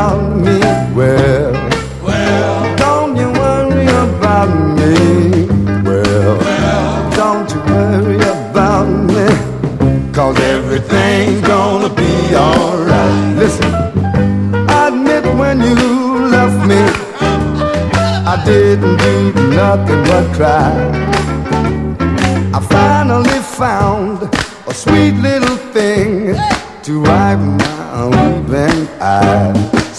about me. Well, don't you worry about me. Well, don't you worry about me, 'cause everything's gonna be alright. Listen, I admit when you left me, I didn't do nothing but cry. I finally found